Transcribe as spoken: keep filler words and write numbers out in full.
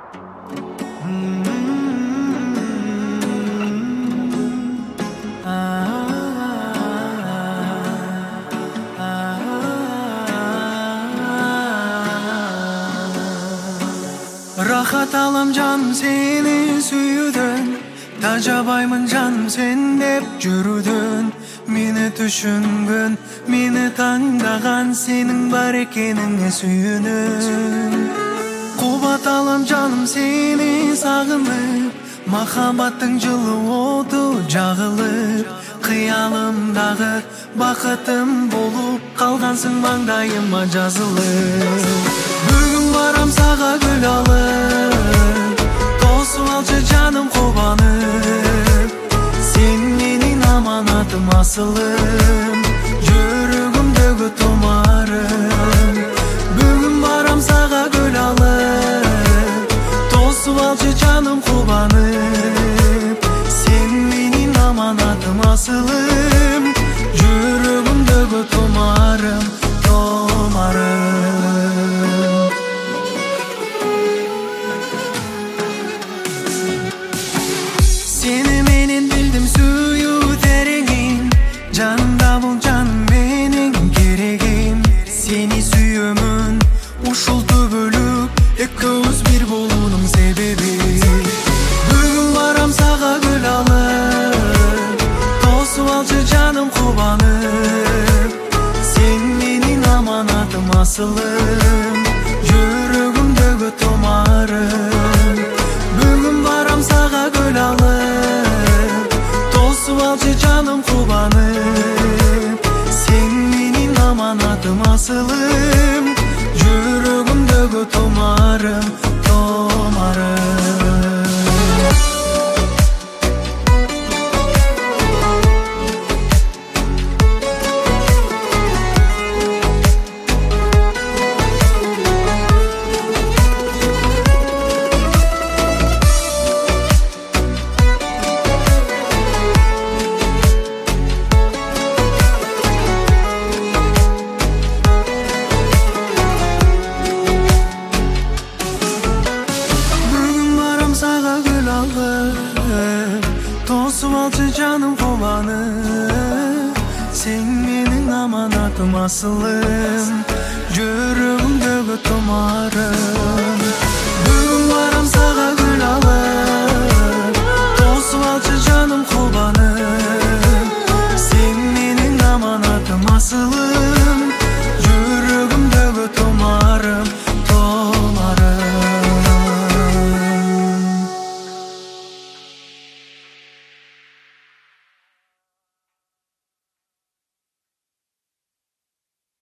Рахат алам жаным сени сүйүүдөн, тажабаймын жаным сен деп жүрүүдөн. Мени түшүнгөн, мени таңдаган сенин бар экениңе сүйүнөм. Кубат алам жаным сени сагынып, махаббаттың жылы оду жагылып. Кыялымдагы бакытым болуп калгансың маңдайыма жазылып. Бүгүн барам сага гүл алып, тосуп алчы жаным кубанып. Сен менин аманатым асылым, жүрөгүмдөгү томарым. Бүгүн барам сага гүл алып, тосуп алчы жаным кубанып. Сен менин аманатым асылым, жүрөгүмдөгү томарым, томарым. Seni menin bildim suyu terengin, canımda bul canım menin keregin. Seni suyumun uşul tübülük, ekköz bir bolunun sebebi. Bugün varam sağa gül alıp, tosup alçı canım kubanıp. Sen menin amanatım asılım, жүрөгүмдөгү томарым. Бүгүн барам сага гүл алып, тосуп алчы жаным кубанып. Сен менин аманатым асылым, жүрөгүмдөгү томарым, томарым. Tosup alçı canım kovanıp. Sen menin amanatım asılım, жүрөгүмдөгү томарым.